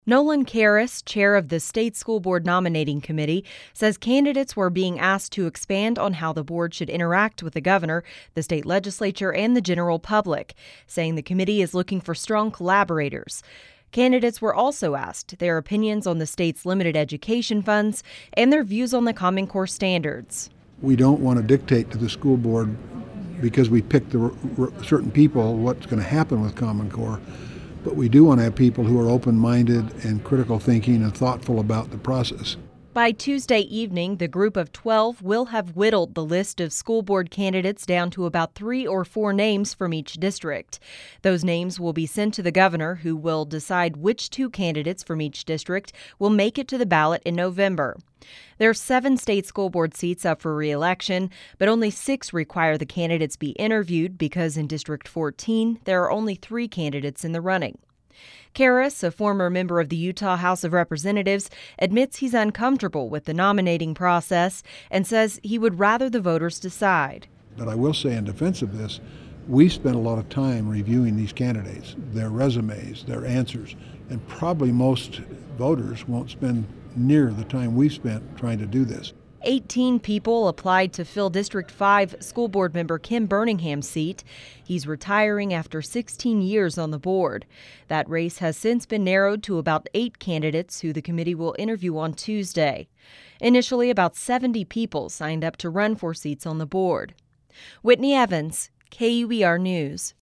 Nolan Karras, chair of the State School Board Nominating Committee, says candidates were being asked to expand on how the board should interact with the governor, the state legislature, and the general public, saying the committee is looking for strong collaborators. Candidates were also asked their opinions on the state's limited education funds and their views on the Common Core standards. We don't want to dictate to the school board, because we picked certain people, what's going to happen with Common Core. But we do want to have people who are open-minded and critical thinking and thoughtful about the process. By Tuesday evening, the group of 12 will have whittled the list of school board candidates down to about 3 or 4 names from each district. Those names will be sent to the governor, who will decide which 2 candidates from each district will make it to the ballot in November. There are 7 state school board seats up for re-election, but only 6 require the candidates be interviewed because in District 14, there are only 3 candidates in the running. Karras, a former member of the Utah House of Representatives, admits he's uncomfortable with the nominating process and says he would rather the voters decide. But I will say in defense of this, we spent a lot of time reviewing these candidates, their resumes, their answers, and probably most voters won't spend near the time we've spent trying to do this. 18 people applied to fill District 5 school board member Kim Burningham's seat. He's retiring after 16 years on the board. That race has since been narrowed to about 8 candidates who the committee will interview on Tuesday. Initially, about 70 people signed up to run for seats on the board. Whitney Evans, KUER News.